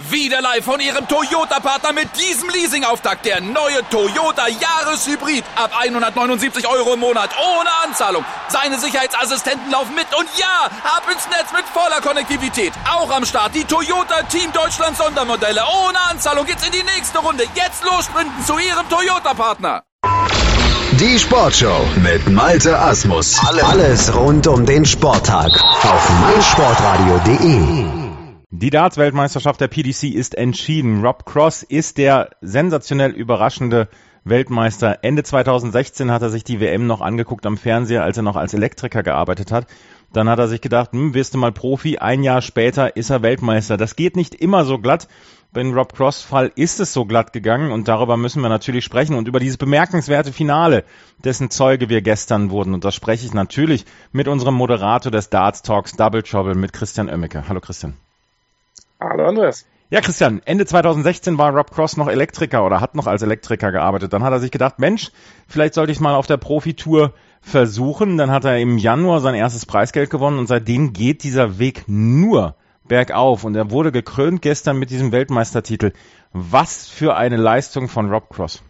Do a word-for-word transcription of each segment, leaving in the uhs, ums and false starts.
Wieder live von Ihrem Toyota-Partner mit diesem Leasing-Auftakt. Der neue Toyota Jahreshybrid. Ab hundertneunundsiebzig Euro im Monat. Ohne Anzahlung. Seine Sicherheitsassistenten laufen mit. Und ja, ab ins Netz mit voller Konnektivität. Auch am Start die Toyota Team Deutschland Sondermodelle. Ohne Anzahlung geht's in die nächste Runde. Jetzt los sprinten zu Ihrem Toyota-Partner. Die Sportshow mit Malte Asmus. Alles rund um den Sporttag auf meinsportradio punkt de. Die Darts-Weltmeisterschaft der P D C ist entschieden. Rob Cross ist der sensationell überraschende Weltmeister. Ende zweitausendsechzehn hat er sich die W M noch angeguckt am Fernseher, als er noch als Elektriker gearbeitet hat. Dann hat er sich gedacht, hm, wirst du mal Profi. Ein Jahr später ist er Weltmeister. Das geht nicht immer so glatt. Beim Rob Cross-Fall ist es so glatt gegangen und darüber müssen wir natürlich sprechen und über dieses bemerkenswerte Finale, dessen Zeuge wir gestern wurden. Und das spreche ich natürlich mit unserem Moderator des Darts Talks Double Trouble, mit Christian Oemmeke. Hallo Christian. Hallo Andreas. Ja Christian, Ende zweitausendsechzehn war Rob Cross noch Elektriker oder hat noch als Elektriker gearbeitet. Dann hat er sich gedacht, Mensch, vielleicht sollte ich mal auf der Profitour versuchen. Dann hat er im Januar sein erstes Preisgeld gewonnen und seitdem geht dieser Weg nur bergauf. Und er wurde gekrönt gestern mit diesem Weltmeistertitel. Was für eine Leistung von Rob Cross.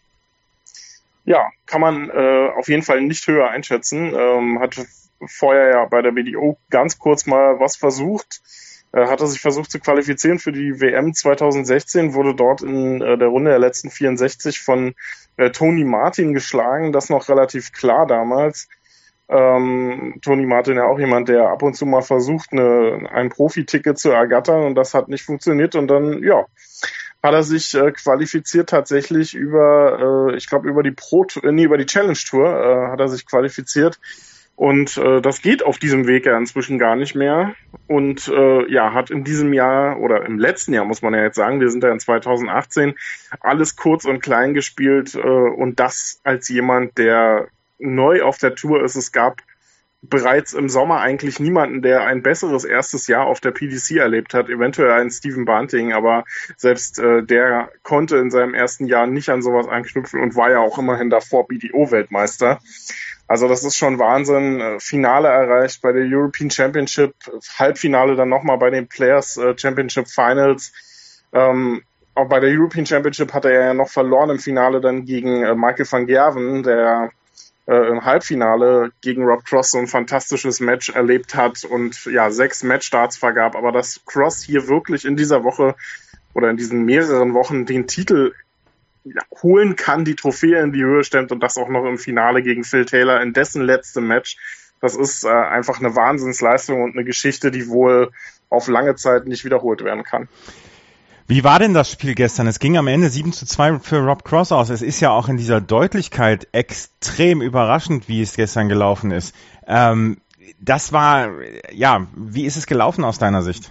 Ja, kann man äh, auf jeden Fall nicht höher einschätzen. Ähm, hat vorher ja bei der W D O ganz kurz mal was versucht. Hat er sich versucht zu qualifizieren für die W M zweitausendsechzehn, wurde dort in äh, der Runde der letzten vierundsechzig von äh, Tony Martin geschlagen, das noch relativ klar damals. Ähm, Tony Martin ja auch jemand, der ab und zu mal versucht, eine, ein Profiticket zu ergattern und das hat nicht funktioniert und dann, ja, hat er sich äh, qualifiziert tatsächlich über, äh, ich glaube über die Pro, äh, nee, über die Challenge Tour äh, hat er sich qualifiziert. Und äh, das geht auf diesem Weg ja inzwischen gar nicht mehr. Und äh, ja, hat in diesem Jahr oder im letzten Jahr, muss man ja jetzt sagen, wir sind ja in zweitausendachtzehn, alles kurz und klein gespielt. Äh, und das als jemand, der neu auf der Tour ist. Es gab bereits im Sommer eigentlich niemanden, der ein besseres erstes Jahr auf der P D C erlebt hat. Eventuell einen Stephen Bunting, aber selbst äh, der konnte in seinem ersten Jahr nicht an sowas anknüpfen und war ja auch immerhin davor B D O-Weltmeister. Also das ist schon Wahnsinn. Finale erreicht bei der European Championship, Halbfinale dann nochmal bei den Players Championship Finals. Ähm, auch bei der European Championship hat er ja noch verloren im Finale dann gegen äh, Michael van Gerwen, der äh, im Halbfinale gegen Rob Cross so ein fantastisches Match erlebt hat und ja sechs Matchstarts vergab. Aber dass Cross hier wirklich in dieser Woche oder in diesen mehreren Wochen den Titel Ja, holen kann, die Trophäe in die Höhe stemmt und das auch noch im Finale gegen Phil Taylor in dessen letztem Match. Das ist äh, einfach eine Wahnsinnsleistung und eine Geschichte, die wohl auf lange Zeit nicht wiederholt werden kann. Wie war denn das Spiel gestern? Es ging am Ende sieben zu zwei für Rob Cross aus. Es ist ja auch in dieser Deutlichkeit extrem überraschend, wie es gestern gelaufen ist. Ähm, das war, ja, wie ist es gelaufen aus deiner Sicht?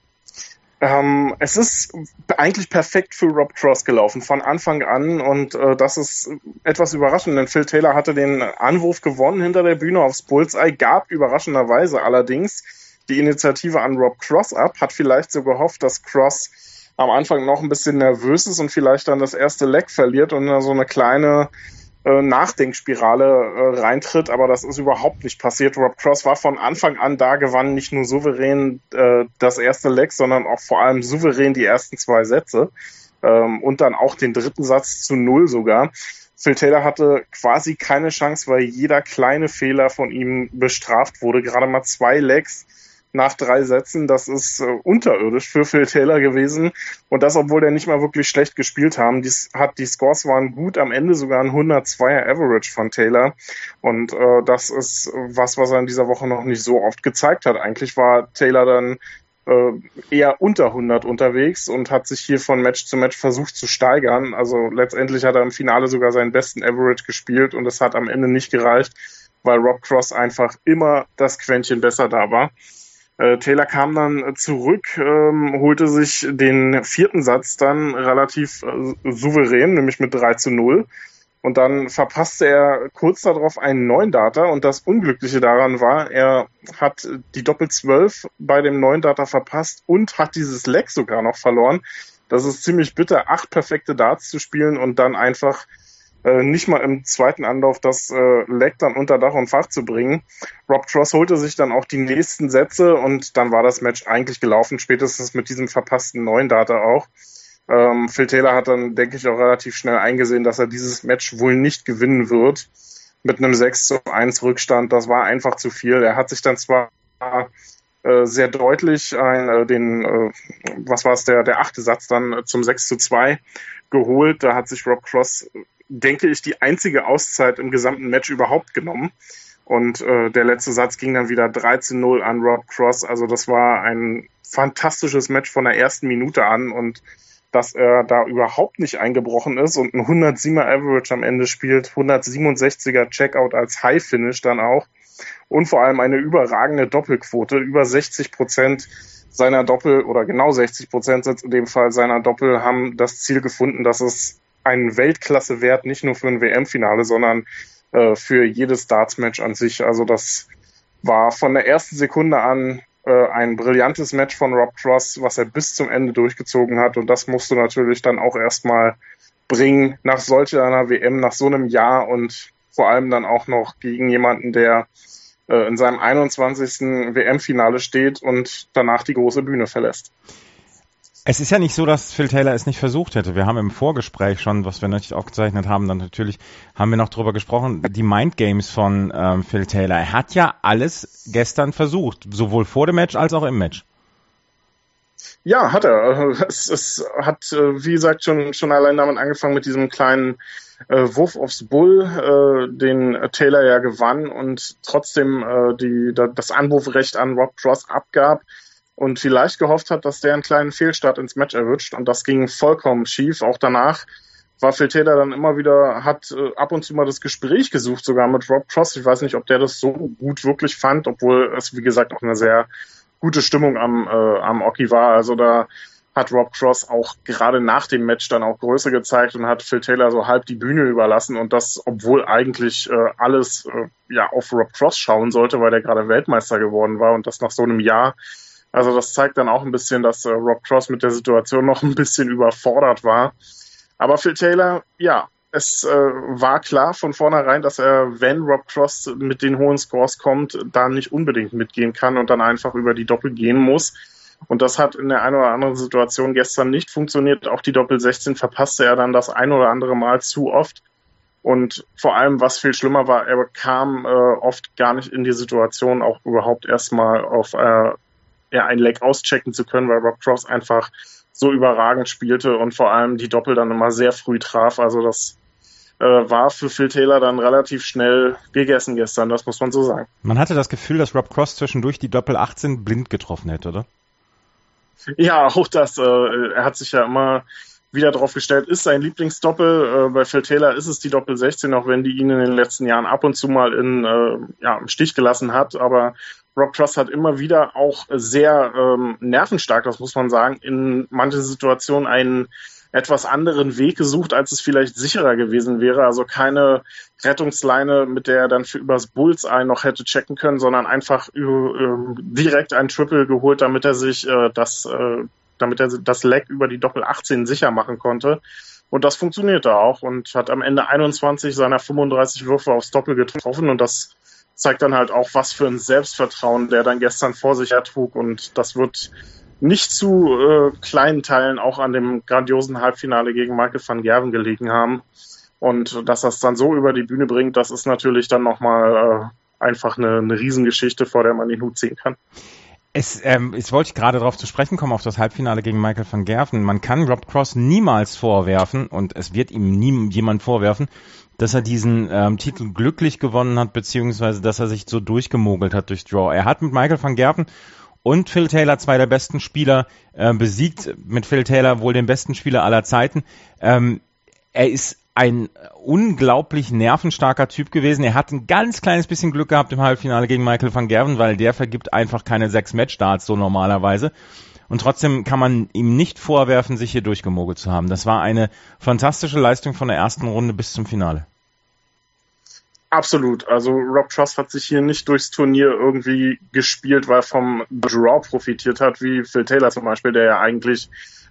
Ähm, es ist eigentlich perfekt für Rob Cross gelaufen von Anfang an und äh, das ist etwas überraschend, denn Phil Taylor hatte den Anwurf gewonnen hinter der Bühne aufs Bullseye, gab überraschenderweise allerdings die Initiative an Rob Cross ab, hat vielleicht so gehofft, dass Cross am Anfang noch ein bisschen nervös ist und vielleicht dann das erste Leck verliert und dann so eine kleine äh, Nachdenkspirale äh, reintritt, aber das ist überhaupt nicht passiert. Rob Cross war von Anfang an da, gewann nicht nur souverän äh, das erste Leck, sondern auch vor allem souverän die ersten zwei Sätze ähm, und dann auch den dritten Satz zu null sogar. Phil Taylor hatte quasi keine Chance, weil jeder kleine Fehler von ihm bestraft wurde. Gerade mal zwei Lecks nach drei Sätzen, das ist äh, unterirdisch für Phil Taylor gewesen und das, obwohl der nicht mal wirklich schlecht gespielt haben. Dies hat, die Scores waren gut, am Ende sogar ein hundertzweier Average von Taylor und äh, das ist was, was er in dieser Woche noch nicht so oft gezeigt hat. Eigentlich war Taylor dann äh, eher unter hundert unterwegs und hat sich hier von Match zu Match versucht zu steigern. Also letztendlich hat er im Finale sogar seinen besten Average gespielt und es hat am Ende nicht gereicht, weil Rob Cross einfach immer das Quäntchen besser da war. Taylor kam dann zurück, ähm, holte sich den vierten Satz dann relativ äh, souverän, nämlich mit drei zu null. Und dann verpasste er kurz darauf einen neuen Data. Und das Unglückliche daran war, er hat die Doppel-zwölf bei dem neuen Data verpasst und hat dieses Leck sogar noch verloren. Das ist ziemlich bitter, acht perfekte Darts zu spielen und dann einfach äh, nicht mal im zweiten Anlauf das äh, Leck dann unter Dach und Fach zu bringen. Rob Cross holte sich dann auch die nächsten Sätze und dann war das Match eigentlich gelaufen, spätestens mit diesem verpassten neuen Data auch. Ähm, Phil Taylor hat dann, denke ich, auch relativ schnell eingesehen, dass er dieses Match wohl nicht gewinnen wird mit einem sechs zu eins Rückstand. Das war einfach zu viel. Er hat sich dann zwar äh, sehr deutlich ein, äh, den, äh, was war es, der, der achte Satz dann äh, zum sechs zu zwei geholt. Da hat sich Rob Cross, denke ich, die einzige Auszeit im gesamten Match überhaupt genommen. Und äh, der letzte Satz ging dann wieder drei zu null an Rob Cross. Also das war ein fantastisches Match von der ersten Minute an und dass er da überhaupt nicht eingebrochen ist und ein hundertsiebener Average am Ende spielt, hundertsiebenundsechziger Checkout als High-Finish dann auch und vor allem eine überragende Doppelquote. Über sechzig Prozent seiner Doppel, oder genau sechzig Prozent jetzt in dem Fall seiner Doppel, haben das Ziel gefunden, dass es einen Weltklasse-Wert nicht nur für ein W M-Finale, sondern äh, für jedes Darts-Match an sich. Also das war von der ersten Sekunde an ein brillantes Match von Rob Cross, was er bis zum Ende durchgezogen hat. Und das musst du natürlich dann auch erstmal bringen nach solch einer W M, nach so einem Jahr und vor allem dann auch noch gegen jemanden, der äh, in seinem einundzwanzigsten W M-Finale steht und danach die große Bühne verlässt. Es ist ja nicht so, dass Phil Taylor es nicht versucht hätte. Wir haben im Vorgespräch schon, was wir natürlich aufgezeichnet haben, dann natürlich haben wir noch drüber gesprochen, die Mindgames von ähm, Phil Taylor. Er hat ja alles gestern versucht, sowohl vor dem Match als auch im Match. Ja, hat er. Es, es hat, wie gesagt, schon, schon allein damit angefangen mit diesem kleinen äh, Wurf aufs Bull, äh, den Taylor ja gewann und trotzdem äh, die, das Anwurfrecht an Rob Cross abgab. Und vielleicht gehofft hat, dass der einen kleinen Fehlstart ins Match erwischt. Und das ging vollkommen schief. Auch danach war Phil Taylor dann immer wieder, hat äh, ab und zu mal das Gespräch gesucht, sogar mit Rob Cross. Ich weiß nicht, ob der das so gut wirklich fand, obwohl es, wie gesagt, auch eine sehr gute Stimmung am, äh, am Oki war. Also da hat Rob Cross auch gerade nach dem Match dann auch Größe gezeigt und hat Phil Taylor so halb die Bühne überlassen. Und das, obwohl eigentlich äh, alles äh, ja auf Rob Cross schauen sollte, weil der gerade Weltmeister geworden war und das nach so einem Jahr. Also das zeigt dann auch ein bisschen, dass äh, Rob Cross mit der Situation noch ein bisschen überfordert war. Aber Phil Taylor, ja, es äh, war klar von vornherein, dass er, wenn Rob Cross mit den hohen Scores kommt, da nicht unbedingt mitgehen kann und dann einfach über die Doppel gehen muss. Und das hat in der einen oder anderen Situation gestern nicht funktioniert. Auch die Doppel sechzehn verpasste er dann das ein oder andere Mal zu oft. Und vor allem, was viel schlimmer war, er kam äh, oft gar nicht in die Situation, auch überhaupt erstmal auf äh, ja, ein Leck auschecken zu können, weil Rob Cross einfach so überragend spielte und vor allem die Doppel dann immer sehr früh traf. Also das äh, war für Phil Taylor dann relativ schnell gegessen gestern, das muss man so sagen. Man hatte das Gefühl, dass Rob Cross zwischendurch die Doppel achtzehn blind getroffen hätte, oder? Ja, auch das. Äh, er hat sich ja immer wieder drauf gestellt, ist sein Lieblingsdoppel. Äh, bei Phil Taylor ist es die Doppel sechzehn, auch wenn die ihn in den letzten Jahren ab und zu mal in, äh, ja, im Stich gelassen hat. Aber Rob Cross hat immer wieder auch sehr ähm, nervenstark, das muss man sagen, in manchen Situationen einen etwas anderen Weg gesucht, als es vielleicht sicherer gewesen wäre. Also keine Rettungsleine, mit der er dann für übers Bullseye noch hätte checken können, sondern einfach äh, direkt ein Triple geholt, damit er sich äh, das, äh, damit er das Leck über die Doppel achtzehn sicher machen konnte. Und das funktionierte auch und hat am Ende einundzwanzig seiner fünfunddreißig Würfe aufs Doppel getroffen und das zeigt dann halt auch, was für ein Selbstvertrauen der dann gestern vor sich hertrug. Und das wird nicht zu äh, kleinen Teilen auch an dem grandiosen Halbfinale gegen Michael van Gerwen gelegen haben. Und dass das dann so über die Bühne bringt, das ist natürlich dann nochmal äh, einfach eine, eine Riesengeschichte, vor der man den Hut ziehen kann. Es, ähm, jetzt wollte ich gerade darauf zu sprechen kommen, auf das Halbfinale gegen Michael van Gerwen. Man kann Rob Cross niemals vorwerfen, und es wird ihm nie jemand vorwerfen, dass er diesen ähm, Titel glücklich gewonnen hat, beziehungsweise dass er sich so durchgemogelt hat durch Draw. Er hat mit Michael van Gerwen und Phil Taylor zwei der besten Spieler äh, besiegt, mit Phil Taylor wohl den besten Spieler aller Zeiten. Ähm, er ist ein unglaublich nervenstarker Typ gewesen. Er hat ein ganz kleines bisschen Glück gehabt im Halbfinale gegen Michael van Gerwen, weil der vergibt einfach keine sechs Matchstarts so normalerweise. Und trotzdem kann man ihm nicht vorwerfen, sich hier durchgemogelt zu haben. Das war eine fantastische Leistung von der ersten Runde bis zum Finale. Absolut. Also Rob Cross hat sich hier nicht durchs Turnier irgendwie gespielt, weil er vom Draw profitiert hat, wie Phil Taylor zum Beispiel, der ja eigentlich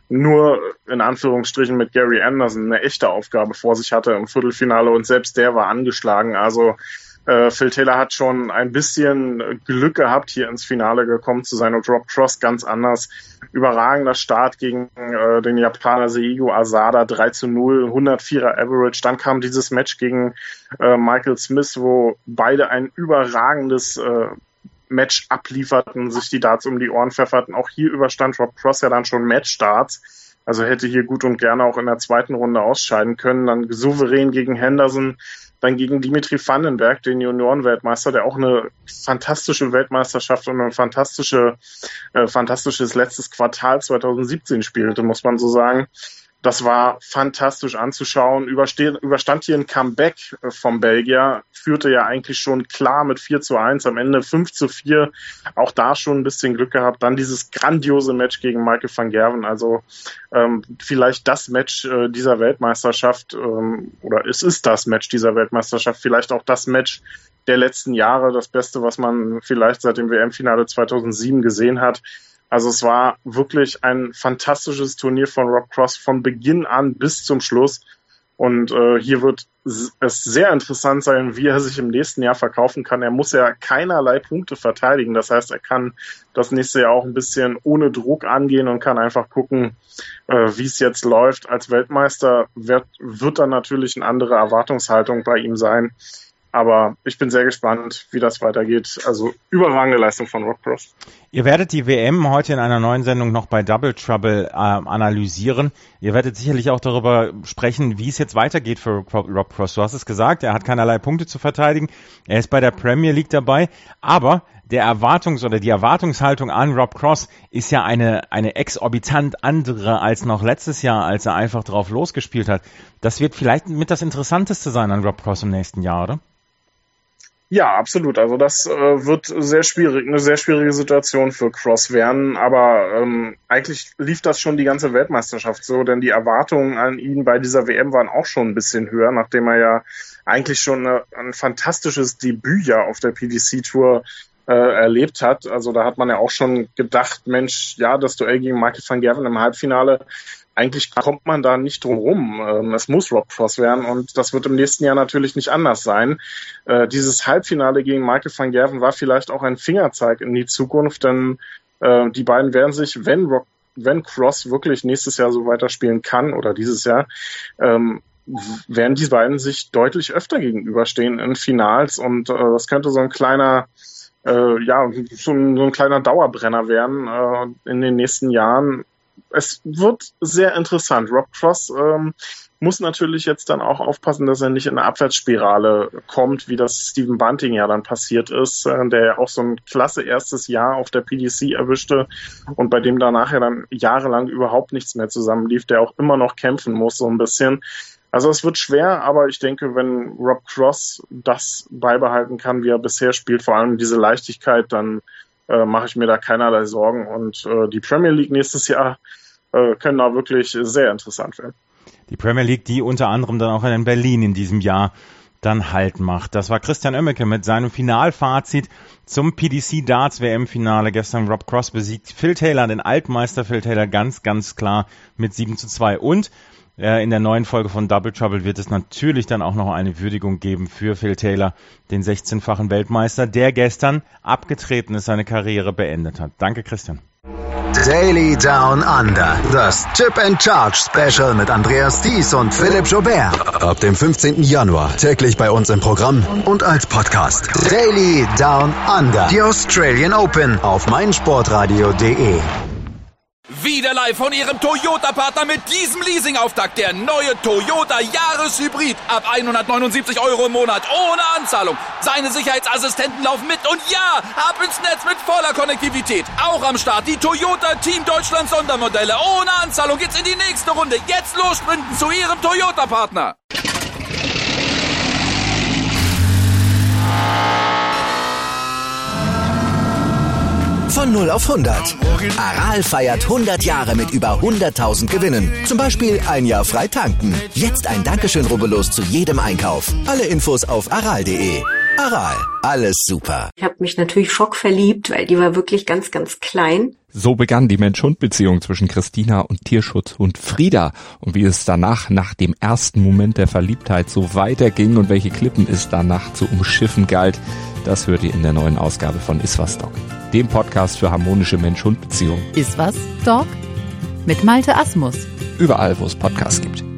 nur in Anführungsstrichen mit Gary Anderson eine echte Aufgabe vor sich hatte im Viertelfinale und selbst der war angeschlagen. Also äh, Phil Taylor hat schon ein bisschen Glück gehabt, hier ins Finale gekommen zu sein und Rob Cross ganz anders. Überragender Start gegen äh, den Japaner Seigo Asada, drei zu null, hundertvierer Average. Dann kam dieses Match gegen äh, Michael Smith, wo beide ein überragendes äh, Match ablieferten, sich die Darts um die Ohren pfefferten. Auch hier überstand Rob Cross ja dann schon Matchstarts. Also hätte hier gut und gerne auch in der zweiten Runde ausscheiden können. Dann souverän gegen Henderson, dann gegen Dimitri Vandenberg, den Juniorenweltmeister, der auch eine fantastische Weltmeisterschaft und ein fantastische, äh, fantastisches letztes Quartal zwanzig siebzehn spielte, muss man so sagen. Das war fantastisch anzuschauen. Überste- überstand hier ein Comeback vom Belgier, führte ja eigentlich schon klar mit vier zu eins, am Ende fünf zu vier. Auch da schon ein bisschen Glück gehabt. Dann dieses grandiose Match gegen Michael van Gerwen. Also ähm, vielleicht das Match äh, dieser Weltmeisterschaft, ähm, oder es ist das Match dieser Weltmeisterschaft, vielleicht auch das Match der letzten Jahre, das Beste, was man vielleicht seit dem W M-Finale zweitausendsieben gesehen hat. Also es war wirklich ein fantastisches Turnier von Rob Cross von Beginn an bis zum Schluss. Und äh, hier wird es sehr interessant sein, wie er sich im nächsten Jahr verkaufen kann. Er muss ja keinerlei Punkte verteidigen. Das heißt, er kann das nächste Jahr auch ein bisschen ohne Druck angehen und kann einfach gucken, äh, wie es jetzt läuft. Als Weltmeister wird, wird dann natürlich eine andere Erwartungshaltung bei ihm sein. Aber ich bin sehr gespannt, wie das weitergeht. Also überragende Leistung von Rob Cross. Ihr werdet die W M heute in einer neuen Sendung noch bei Double Trouble äh, analysieren. Ihr werdet sicherlich auch darüber sprechen, wie es jetzt weitergeht für Rob Cross. Du hast es gesagt, er hat keinerlei Punkte zu verteidigen. Er ist bei der Premier League dabei. Aber der Erwartungs- oder die Erwartungshaltung an Rob Cross ist ja eine, eine exorbitant andere als noch letztes Jahr, als er einfach drauf losgespielt hat. Das wird vielleicht mit das Interessanteste sein an Rob Cross im nächsten Jahr, oder? Ja, absolut. Also das äh, wird sehr schwierig, eine sehr schwierige Situation für Cross werden. Aber ähm, eigentlich lief das schon die ganze Weltmeisterschaft so, denn die Erwartungen an ihn bei dieser W M waren auch schon ein bisschen höher, nachdem er ja eigentlich schon eine, ein fantastisches Debütjahr auf der P D C-Tour äh, erlebt hat. Also da hat man ja auch schon gedacht, Mensch, ja, das Duell gegen Michael van Gerwen im Halbfinale, eigentlich kommt man da nicht drum rum. Es muss Rob Cross werden und das wird im nächsten Jahr natürlich nicht anders sein. Äh, dieses Halbfinale gegen Michael van Gerwen war vielleicht auch ein Fingerzeig in die Zukunft, denn äh, die beiden werden sich, wenn, Rob, wenn Cross wirklich nächstes Jahr so weiterspielen kann oder dieses Jahr, ähm, werden die beiden sich deutlich öfter gegenüberstehen in Finals und äh, das könnte so ein kleiner äh, ja, so ein, so ein kleiner Dauerbrenner werden äh, in den nächsten Jahren. Es wird sehr interessant. Rob Cross ähm, muss natürlich jetzt dann auch aufpassen, dass er nicht in eine Abwärtsspirale kommt, wie das Stephen Bunting ja dann passiert ist, äh, der ja auch so ein klasse erstes Jahr auf der P D C erwischte und bei dem danach ja dann jahrelang überhaupt nichts mehr zusammenlief, der auch immer noch kämpfen muss, so ein bisschen. Also es wird schwer, aber ich denke, wenn Rob Cross das beibehalten kann, wie er bisher spielt, vor allem diese Leichtigkeit, dann äh, mache ich mir da keinerlei Sorgen. Und äh, die Premier League nächstes Jahr äh, können da wirklich sehr interessant werden. Die Premier League, die unter anderem dann auch in Berlin in diesem Jahr dann Halt macht. Das war Christian Oemmeke mit seinem Finalfazit zum P D C Darts W M-Finale. Gestern Rob Cross besiegt Phil Taylor, den Altmeister Phil Taylor, ganz, ganz klar mit sieben zu zwei. Und äh, in der neuen Folge von Double Trouble wird es natürlich dann auch noch eine Würdigung geben für Phil Taylor, den sechzehnfachen Weltmeister, der gestern abgetreten ist, seine Karriere beendet hat. Danke, Christian. Daily Down Under. Das Chip and Charge Special mit Andreas Thies und Philipp Joubert. Ab dem fünfzehnten Januar täglich bei uns im Programm und als Podcast. Daily Down Under. Die Australian Open auf meinsportradio punkt de. Wieder live von Ihrem Toyota-Partner mit diesem Leasing-Auftakt. Der neue Toyota Jahreshybrid. Ab hundertneunundsiebzig Euro im Monat. Ohne Anzahlung. Seine Sicherheitsassistenten laufen mit. Und ja, ab ins Netz mit voller Konnektivität. Auch am Start die Toyota Team Deutschland Sondermodelle. Ohne Anzahlung geht's in die nächste Runde. Jetzt los sprinten zu Ihrem Toyota-Partner. Von null auf hundert. Aral feiert hundert Jahre mit über hunderttausend Gewinnen. Zum Beispiel ein Jahr frei tanken. Jetzt ein Dankeschön, rubbellos zu jedem Einkauf. Alle Infos auf aral punkt de. Aral, alles super. Ich habe mich natürlich schockverliebt, weil die war wirklich ganz, ganz klein. So begann die Mensch-Hund-Beziehung zwischen Christina und Tierschutzhund Frieda. Und wie es danach, nach dem ersten Moment der Verliebtheit, so weiterging und welche Klippen es danach zu umschiffen galt, das hört ihr in der neuen Ausgabe von Iswas Dog, dem Podcast für harmonische Mensch-Hund-Beziehungen. Iswas Dog? Mit Malte Asmus. Überall, wo es Podcasts gibt.